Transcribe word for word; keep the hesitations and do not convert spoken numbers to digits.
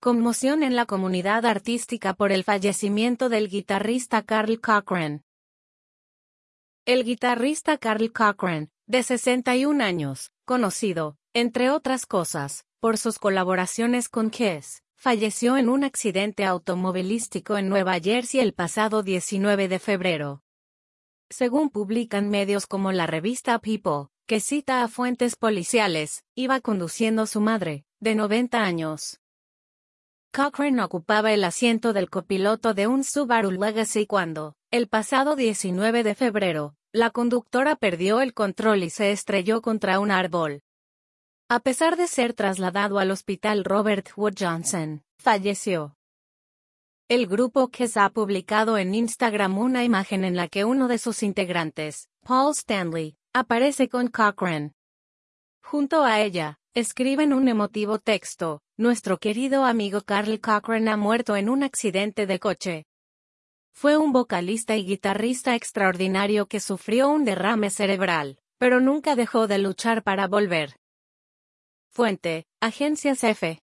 Conmoción en la comunidad artística por el fallecimiento del guitarrista Carl Cochran. El guitarrista Carl Cochran, de sesenta y un años, conocido, entre otras cosas, por sus colaboraciones con Kiss, falleció en un accidente automovilístico en Nueva Jersey el pasado diecinueve de febrero. Según publican medios como la revista People, que cita a fuentes policiales, iba conduciendo su madre, de noventa años. Cochran ocupaba el asiento del copiloto de un Subaru Legacy cuando, el pasado diecinueve de febrero, la conductora perdió el control y se estrelló contra un árbol. A pesar de ser trasladado al hospital Robert Wood Johnson, falleció. El grupo Kiss ha publicado en Instagram una imagen en la que uno de sus integrantes, Paul Stanley, aparece con Cochran. Junto a ella, escriben un emotivo texto: "Nuestro querido amigo Carl Cochran ha muerto en un accidente de coche. Fue un vocalista y guitarrista extraordinario que sufrió un derrame cerebral, pero nunca dejó de luchar para volver". Fuente: Agencias F.